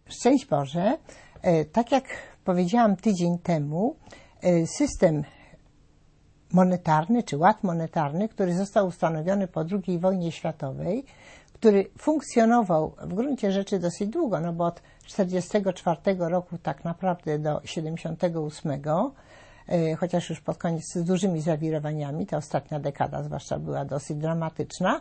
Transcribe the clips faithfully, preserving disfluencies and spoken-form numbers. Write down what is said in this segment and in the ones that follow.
Szczęść Boże, tak jak powiedziałam tydzień temu, system monetarny czy ład monetarny, który został ustanowiony po drugiej wojnie światowej, który funkcjonował w gruncie rzeczy dosyć długo, no bo od czterdziestego czwartego roku tak naprawdę do siedemdziesiątego ósmego, chociaż już pod koniec z dużymi zawirowaniami, ta ostatnia dekada zwłaszcza była dosyć dramatyczna,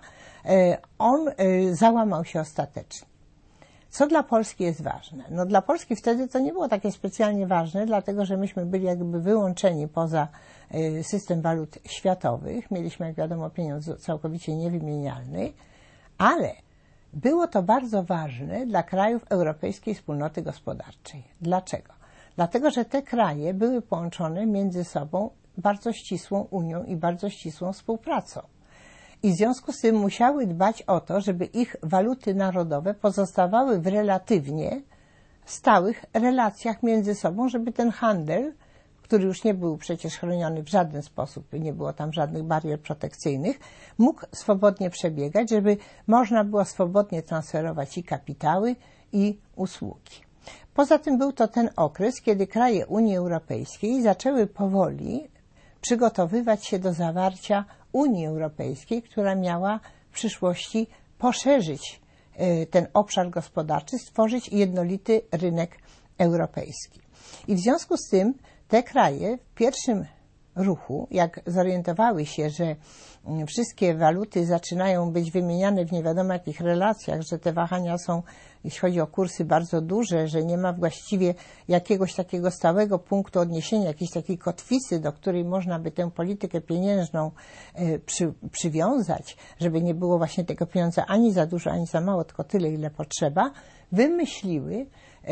on załamał się ostatecznie. Co dla Polski jest ważne? No dla Polski wtedy to nie było takie specjalnie ważne, dlatego że myśmy byli jakby wyłączeni poza system walut światowych. Mieliśmy, jak wiadomo, pieniądz całkowicie niewymienialny, ale było to bardzo ważne dla krajów Europejskiej Wspólnoty Gospodarczej. Dlaczego? Dlatego, że te kraje były połączone między sobą bardzo ścisłą Unią i bardzo ścisłą współpracą. I w związku z tym musiały dbać o to, żeby ich waluty narodowe pozostawały w relatywnie stałych relacjach między sobą, żeby ten handel, który już nie był przecież chroniony w żaden sposób, nie było tam żadnych barier protekcyjnych, mógł swobodnie przebiegać, żeby można było swobodnie transferować i kapitały, i usługi. Poza tym był to ten okres, kiedy kraje Unii Europejskiej zaczęły powoli przygotowywać się do zawarcia Unii Europejskiej, która miała w przyszłości poszerzyć ten obszar gospodarczy, stworzyć jednolity rynek europejski. I w związku z tym te kraje w pierwszym ruchu, jak zorientowały się, że wszystkie waluty zaczynają być wymieniane w nie wiadomo jakich relacjach, że te wahania są, jeśli chodzi o kursy, bardzo duże, że nie ma właściwie jakiegoś takiego stałego punktu odniesienia, jakiejś takiej kotwicy, do której można by tę politykę pieniężną przy, przywiązać, żeby nie było właśnie tego pieniądza ani za dużo, ani za mało, tylko tyle, ile potrzeba, wymyśliły,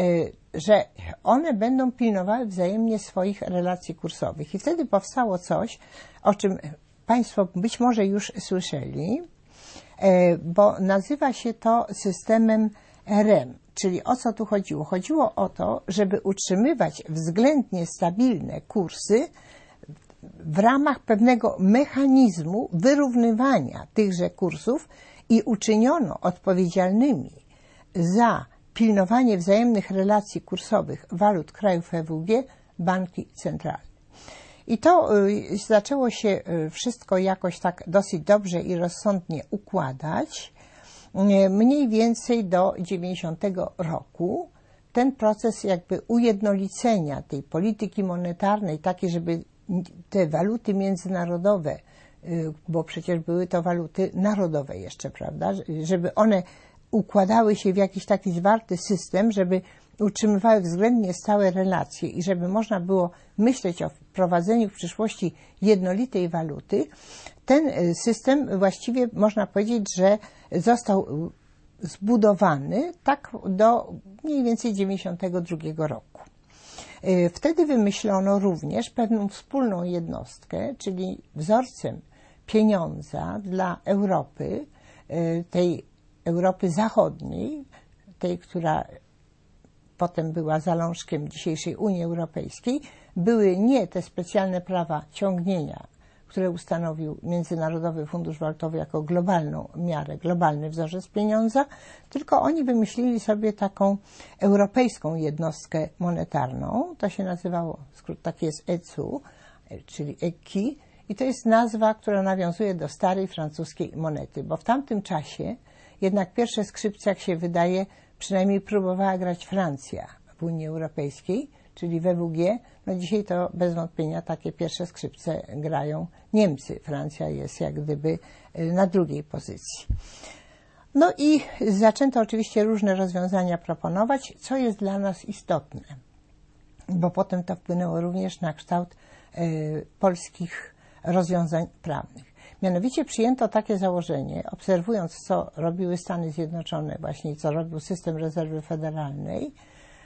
że one będą pilnowały wzajemnie swoich relacji kursowych. I wtedy powstało coś, o czym Państwo być może już słyszeli, bo nazywa się to systemem R E M. Czyli o co tu chodziło? Chodziło o to, żeby utrzymywać względnie stabilne kursy w ramach pewnego mechanizmu wyrównywania tychże kursów i uczyniono odpowiedzialnymi za pilnowanie wzajemnych relacji kursowych walut krajów E W G banki centralne. I to y, zaczęło się y, wszystko jakoś tak dosyć dobrze i rozsądnie układać. Y, mniej więcej do dziewięćdziesiątego roku ten proces jakby ujednolicenia tej polityki monetarnej, takiej, żeby te waluty międzynarodowe, y, bo przecież były to waluty narodowe jeszcze, prawda, żeby one układały się w jakiś taki zwarty system, żeby utrzymywały względnie stałe relacje i żeby można było myśleć o wprowadzeniu w przyszłości jednolitej waluty, ten system właściwie można powiedzieć, że został zbudowany tak do mniej więcej dziewięćdziesiątego drugiego roku. Wtedy wymyślono również pewną wspólną jednostkę, czyli wzorcem pieniądza dla Europy, tej Europy Zachodniej, tej, która potem była zalążkiem dzisiejszej Unii Europejskiej, były nie te specjalne prawa ciągnienia, które ustanowił Międzynarodowy Fundusz Walutowy jako globalną miarę, globalny wzorzec pieniądza, tylko oni wymyślili sobie taką europejską jednostkę monetarną. To się nazywało, skrót taki jest E C U, czyli E C I, i to jest nazwa, która nawiązuje do starej francuskiej monety, bo w tamtym czasie jednak pierwsze skrzypce, jak się wydaje, przynajmniej próbowała grać Francja w Unii Europejskiej, czyli w E W G. No dzisiaj to bez wątpienia takie pierwsze skrzypce grają Niemcy. Francja jest jak gdyby na drugiej pozycji. No i zaczęto oczywiście różne rozwiązania proponować, co jest dla nas istotne, bo potem to wpłynęło również na kształt y, polskich rozwiązań prawnych. Mianowicie przyjęto takie założenie, obserwując, co robiły Stany Zjednoczone, właśnie co robił system rezerwy federalnej,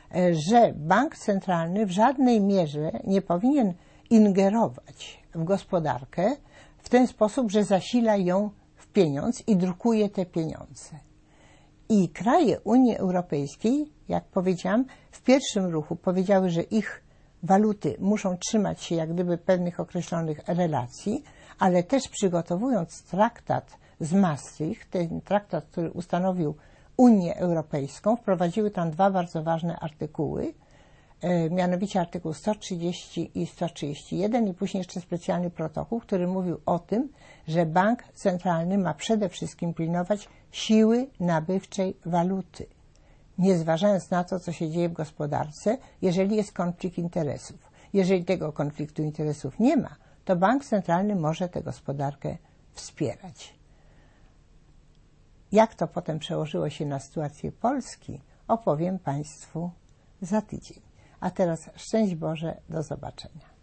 że bank centralny w żadnej mierze nie powinien ingerować w gospodarkę w ten sposób, że zasila ją w pieniądz i drukuje te pieniądze. I kraje Unii Europejskiej, jak powiedziałam, w pierwszym ruchu powiedziały, że ich waluty muszą trzymać się jak gdyby pewnych określonych relacji, ale też przygotowując traktat z Maastricht, ten traktat, który ustanowił Unię Europejską, wprowadziły tam dwa bardzo ważne artykuły, mianowicie artykuł sto trzydzieści i sto trzydzieści jeden i później jeszcze specjalny protokół, który mówił o tym, że bank centralny ma przede wszystkim pilnować siły nabywczej waluty, nie zważając na to, co się dzieje w gospodarce, jeżeli jest konflikt interesów. Jeżeli tego konfliktu interesów nie ma, to bank centralny może tę gospodarkę wspierać. Jak to potem przełożyło się na sytuację Polski, opowiem Państwu za tydzień. A teraz szczęść Boże, do zobaczenia.